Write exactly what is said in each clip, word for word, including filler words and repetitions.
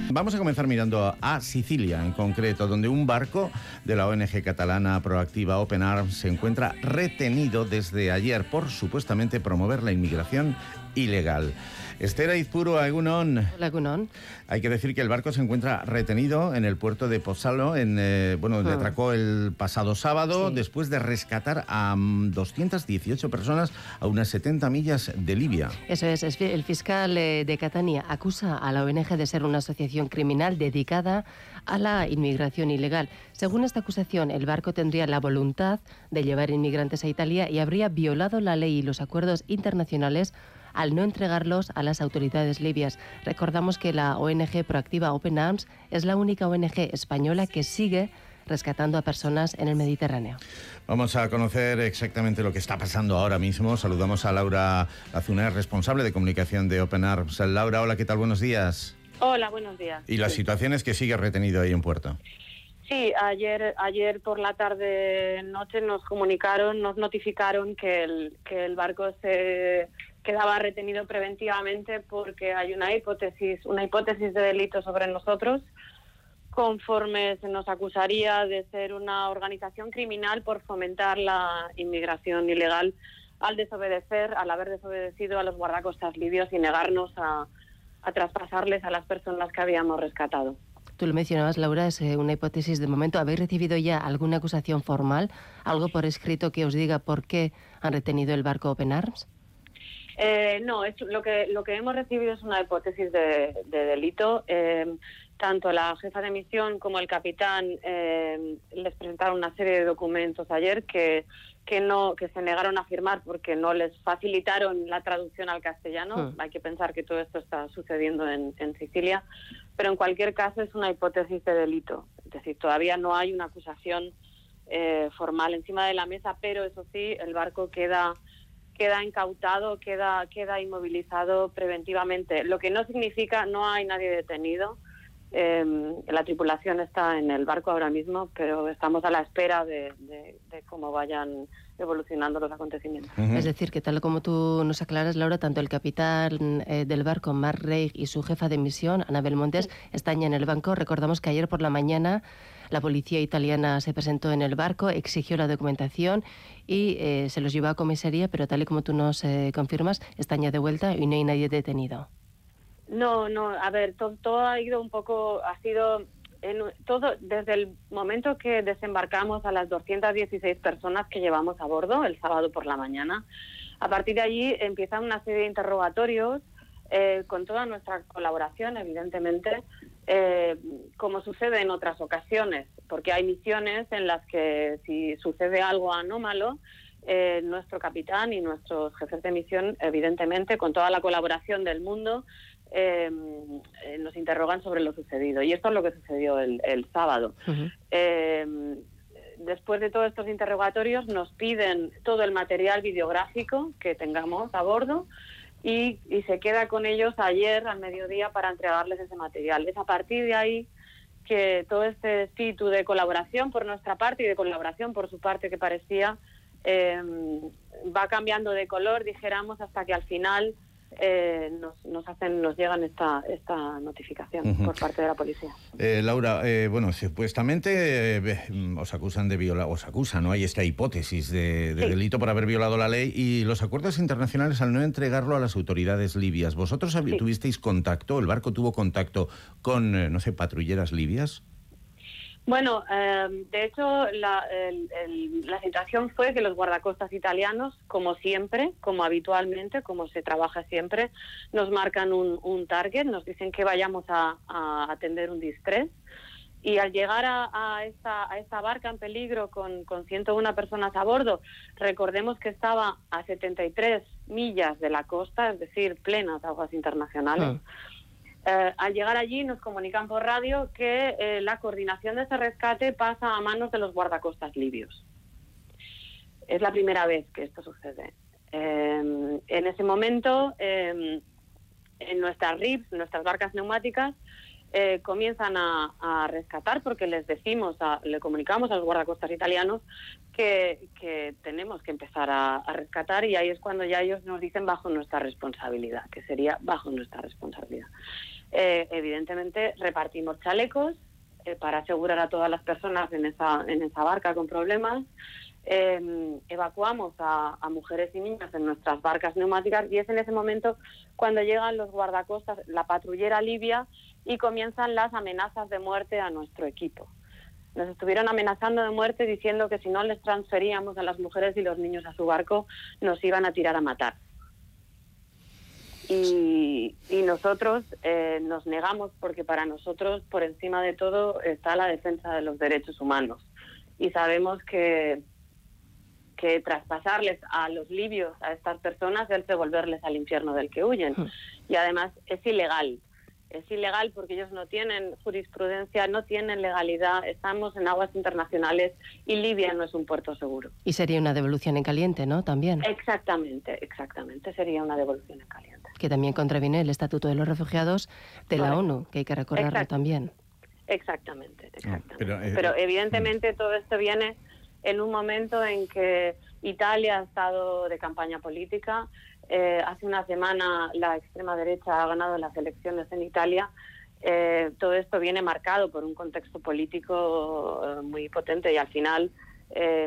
Vamos a comenzar mirando a Sicilia, en concreto, donde un barco de la O N G catalana proactiva Open Arms se encuentra retenido desde ayer por supuestamente promover la inmigración ilegal. Esther Aizpuru, Egunon. Hola, Egunon. Hay que decir que el barco se encuentra retenido en el puerto de Pozzallo, en, eh, bueno, donde ah. atracó el pasado sábado, sí. después de rescatar a um, doscientas dieciocho personas a unas setenta millas de Libia. Eso es, el fiscal eh, de Catania acusa a la O N G de ser una asociación criminal dedicada a la inmigración ilegal. Según esta acusación, el barco tendría la voluntad de llevar inmigrantes a Italia y habría violado la ley y los acuerdos internacionales al no entregarlos a las autoridades libias. Recordamos que la O N G proactiva Open Arms es la única O N G española que sigue rescatando a personas en el Mediterráneo. Vamos a conocer exactamente lo que está pasando ahora mismo. Saludamos a Laura Lazuner, responsable de comunicación de Open Arms. Laura, hola, ¿qué tal? Buenos días. Hola, buenos días. ¿Y la sí. situación es que sigue retenido ahí en puerto? Sí, ayer ayer por la tarde noche nos comunicaron, nos notificaron que el que el barco se quedaba retenido preventivamente porque hay una hipótesis, una hipótesis de delito sobre nosotros, conforme se nos acusaría de ser una organización criminal por fomentar la inmigración ilegal al desobedecer, al haber desobedecido a los guardacostas libios y negarnos a, a traspasarles a las personas que habíamos rescatado. Tú lo mencionabas, Laura, es una hipótesis de momento. ¿Habéis recibido ya alguna acusación formal, algo por escrito que os diga por qué han retenido el barco Open Arms? Eh, no, es, lo que lo que hemos recibido es una hipótesis de, de delito. Eh, tanto la jefa de misión como el capitán eh, les presentaron una serie de documentos ayer que que no que se negaron a firmar porque no les facilitaron la traducción al castellano. Hmm. Hay que pensar que todo esto está sucediendo en, en Sicilia, pero en cualquier caso es una hipótesis de delito. Es decir, todavía no hay una acusación eh, formal encima de la mesa, pero eso sí, el barco queda queda incautado, queda queda inmovilizado preventivamente, lo que no significa no hay nadie detenido. Eh, la tripulación está en el barco ahora mismo, pero estamos a la espera de, de, de cómo vayan evolucionando los acontecimientos. Uh-huh. Es decir, que tal como tú nos aclaras, Laura, tanto el capitán eh, del barco, Mark Reig, y su jefa de misión, Ana Belmontes, sí. están ya en el banco. Recordamos que ayer por la mañana la policía italiana se presentó en el barco, exigió la documentación y eh, se los llevó a comisaría, pero tal y como tú nos eh, confirmas, están ya de vuelta y no hay nadie detenido. No, no, a ver, todo, todo ha ido un poco, ha sido, en, todo desde el momento que desembarcamos a las doscientas dieciséis personas que llevamos a bordo el sábado por la mañana. A partir de allí empiezan una serie de interrogatorios eh, con toda nuestra colaboración, evidentemente, eh, como sucede en otras ocasiones, porque hay misiones en las que si sucede algo anómalo, eh, nuestro capitán y nuestros jefes de misión, evidentemente, con toda la colaboración del mundo, Eh, eh, nos interrogan sobre lo sucedido, y esto es lo que sucedió el, el sábado. Uh-huh. Eh, después de todos estos interrogatorios nos piden todo el material videográfico que tengamos a bordo y, y se queda con ellos ayer al mediodía para entregarles ese material. Es a partir de ahí que todo este espíritu de colaboración por nuestra parte y de colaboración por su parte que parecía eh, va cambiando de color, dijéramos, hasta que al final Eh, nos, nos hacen, nos llegan esta esta notificación uh-huh. por parte de la policía. Eh, Laura, eh, bueno, supuestamente eh, os acusan de violar, os acusan, ¿no? Hay esta hipótesis de, de sí. delito por haber violado la ley y los acuerdos internacionales al no entregarlo a las autoridades libias. ¿Vosotros sí. tuvisteis contacto, el barco tuvo contacto con, eh, no sé, patrulleras libias? Bueno, eh, de hecho, la, el, el, la situación fue que los guardacostas italianos, como siempre, como habitualmente, como se trabaja siempre, nos marcan un, un target, nos dicen que vayamos a, a atender un distrés, y al llegar a, a, esta, a esta barca en peligro con, con ciento una personas a bordo, recordemos que estaba a setenta y tres millas de la costa, es decir, plenas aguas internacionales. Ah. Eh, al llegar allí nos comunican por radio que eh, la coordinación de ese rescate pasa a manos de los guardacostas libios. Es la primera vez que esto sucede. Eh, en ese momento, eh, en nuestras R I Ps, nuestras barcas neumáticas, eh, comienzan a, a rescatar porque les decimos, a, le comunicamos a los guardacostas italianos que, que tenemos que empezar a, a rescatar, y ahí es cuando ya ellos nos dicen bajo nuestra responsabilidad, que sería bajo nuestra responsabilidad. Eh, evidentemente repartimos chalecos eh, para asegurar a todas las personas en esa, en esa barca con problemas. Eh, evacuamos a, a mujeres y niños en nuestras barcas neumáticas y es en ese momento cuando llegan los guardacostas, la patrullera libia, y comienzan las amenazas de muerte a nuestro equipo. Nos estuvieron amenazando de muerte diciendo que si no les transferíamos a las mujeres y los niños a su barco, nos iban a tirar a matar. Y, y nosotros eh, nos negamos porque para nosotros, por encima de todo, está la defensa de los derechos humanos. Y sabemos que, que traspasarles a los libios, a estas personas, es devolverles al infierno del que huyen. Y además es ilegal. Es ilegal porque ellos no tienen jurisprudencia, no tienen legalidad, estamos en aguas internacionales y Libia no es un puerto seguro. Y sería una devolución en caliente, ¿no? También. Exactamente, exactamente, sería una devolución en caliente. Que también contraviene el Estatuto de los Refugiados de la Correcto. ONU, que hay que recordarlo Exacto. también. Exactamente, exactamente. No, pero, eh, pero evidentemente todo esto viene en un momento en que Italia ha estado de campaña política. Eh, hace una semana la extrema derecha ha ganado las elecciones en Italia. Eh, todo esto viene marcado por un contexto político eh, muy potente y al final eh,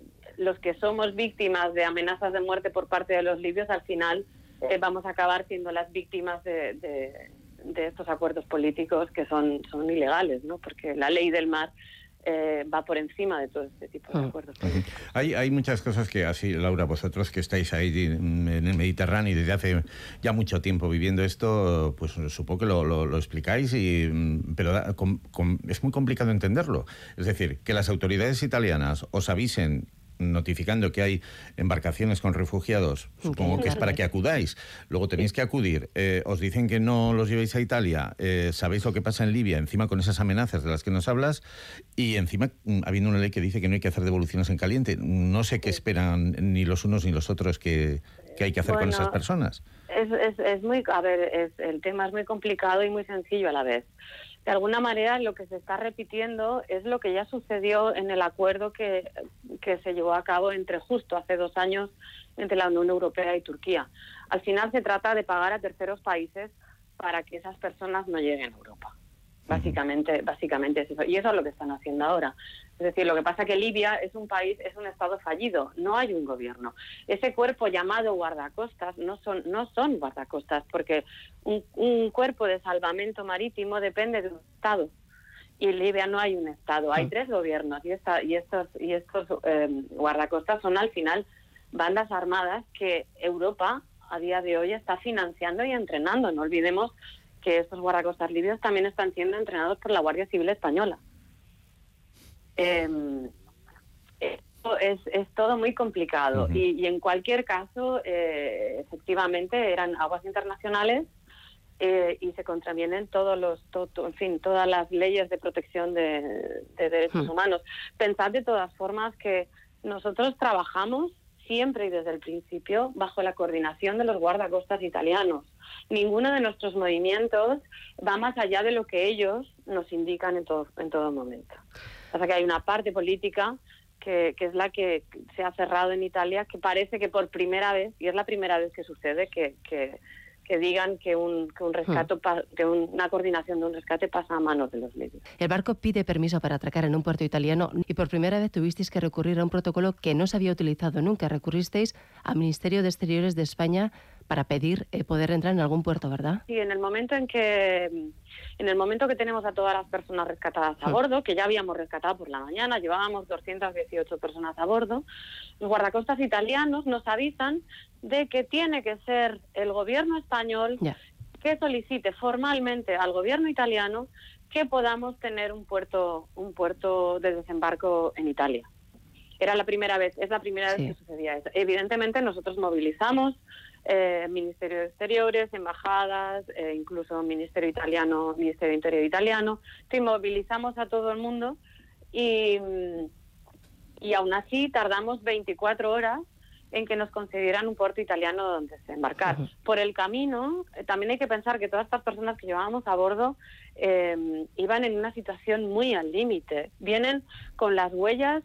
los que somos víctimas de amenazas de muerte por parte de los libios, al final eh, vamos a acabar siendo las víctimas de, de, de estos acuerdos políticos que son, son ilegales, ¿no? Porque la ley del mar Eh, va por encima de todo este tipo de acuerdos. Uh-huh. Hay, hay muchas cosas que así, Laura, vosotros que estáis ahí en el Mediterráneo y desde hace ya mucho tiempo viviendo esto, pues supongo que lo, lo, lo explicáis, y, pero da, com, com, es muy complicado entenderlo. Es decir, que las autoridades italianas os avisen notificando que hay embarcaciones con refugiados, supongo que es para que acudáis, luego tenéis que acudir, eh, os dicen que no los llevéis a Italia, eh, sabéis lo que pasa en Libia, encima con esas amenazas de las que nos hablas, y encima habiendo una ley que dice que no hay que hacer devoluciones en caliente. No sé qué esperan ni los unos ni los otros que, que hay que hacer bueno, con esas personas. Es, es, es muy, a ver, es, el tema es muy complicado y muy sencillo a la vez. De alguna manera lo que se está repitiendo es lo que ya sucedió en el acuerdo que, que se llevó a cabo entre justo hace dos años entre la Unión Europea y Turquía. Al final se trata de pagar a terceros países para que esas personas no lleguen a Europa. Básicamente, básicamente es eso. Y eso es lo que están haciendo ahora. Es decir, lo que pasa es que Libia es un país, es un estado fallido, no hay un gobierno. Ese cuerpo llamado guardacostas no son, no son guardacostas, porque un, un cuerpo de salvamento marítimo depende de un estado. Y en Libia no hay un estado, hay tres gobiernos y, esta, y estos, y estos eh, guardacostas son al final bandas armadas que Europa a día de hoy está financiando y entrenando. No olvidemos que estos guardacostas libios también están siendo entrenados por la Guardia Civil Española. Eh, es, es todo muy complicado. Uh-huh. y, y en cualquier caso, eh, efectivamente, eran aguas internacionales eh, y se contravienen todos los, to, to, en fin, todas las leyes de protección de, de derechos uh-huh. humanos. Pensad de todas formas que nosotros trabajamos siempre y desde el principio bajo la coordinación de los guardacostas italianos. Ninguno de nuestros movimientos va más allá de lo que ellos nos indican en todo, en todo momento. O sea que hay una parte política que, que es la que se ha cerrado en Italia, que parece que por primera vez, y es la primera vez que sucede, que, que, que digan que, un, que, un rescate, hmm. que una coordinación de un rescate pasa a manos de los libios. El barco pide permiso para atracar en un puerto italiano y por primera vez tuvisteis que recurrir a un protocolo que no se había utilizado nunca. Recurristeis al Ministerio de Exteriores de España para pedir eh, poder entrar en algún puerto, ¿verdad? Sí, en el momento en que en el momento que tenemos a todas las personas rescatadas a bordo, que ya habíamos rescatado por la mañana, llevábamos doscientas dieciocho personas a bordo, los guardacostas italianos nos avisan de que tiene que ser el gobierno español yeah. que solicite formalmente al gobierno italiano que podamos tener un puerto un puerto de desembarco en Italia. Era la primera vez, es la primera sí. vez que sucedía eso. Evidentemente nosotros movilizamos eh, Ministerio de Exteriores, embajadas, eh, incluso Ministerio Italiano, Ministerio de Interior italiano, sí, movilizamos a todo el mundo y, y aún así tardamos veinticuatro horas en que nos concedieran un puerto italiano donde desembarcar. Uh-huh. Por el camino, eh, también hay que pensar que todas estas personas que llevábamos a bordo eh, iban en una situación muy al límite. Vienen con las huellas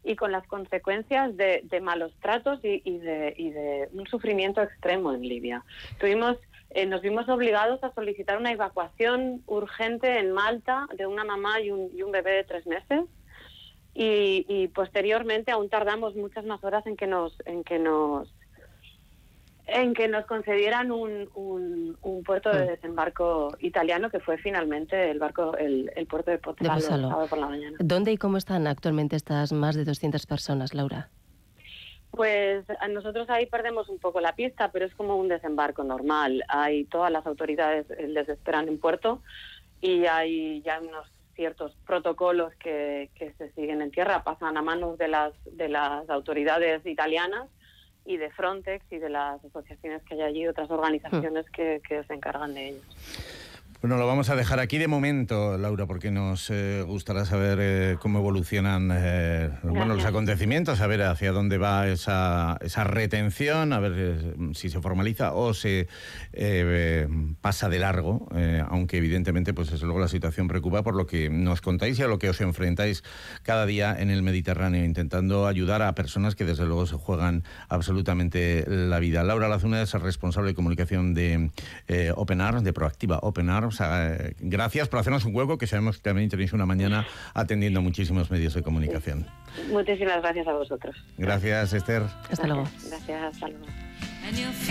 y con las consecuencias de, de malos tratos y, y, de, y de un sufrimiento extremo en Libia. Tuvimos, eh, nos vimos obligados a solicitar una evacuación urgente en Malta de una mamá y un, y un bebé de tres meses. Y, y posteriormente aún tardamos muchas más horas en que nos en que nos en que nos concedieran un, un, un puerto de desembarco italiano, que fue finalmente el barco el, el puerto de Pozzallo, el sábado por la mañana. ¿Dónde y cómo están actualmente estas más de doscientas personas, Laura? Pues nosotros ahí perdemos un poco la pista, pero es como un desembarco normal. Hay todas las autoridades les esperan en puerto y hay ya unos ciertos protocolos que, que se siguen en tierra, pasan a manos de las de las autoridades italianas y de Frontex y de las asociaciones que hay allí, otras organizaciones que, que se encargan de ellos. Bueno, lo vamos a dejar aquí de momento, Laura, porque nos eh, gustará saber eh, cómo evolucionan eh, bueno, los acontecimientos, a ver hacia dónde va esa, esa retención, a ver eh, si se formaliza o se eh, pasa de largo, eh, aunque evidentemente pues desde luego la situación preocupa por lo que nos contáis y a lo que os enfrentáis cada día en el Mediterráneo, intentando ayudar a personas que desde luego se juegan absolutamente la vida. Laura Lazuna es el responsable de comunicación de eh, Open Arms, de Proactiva Open Arms. O sea, eh, gracias por hacernos un hueco, que sabemos que también tenéis una mañana atendiendo a muchísimos medios de comunicación. Muchísimas gracias a vosotros. Gracias, Esther. Hasta luego. Gracias, hasta luego.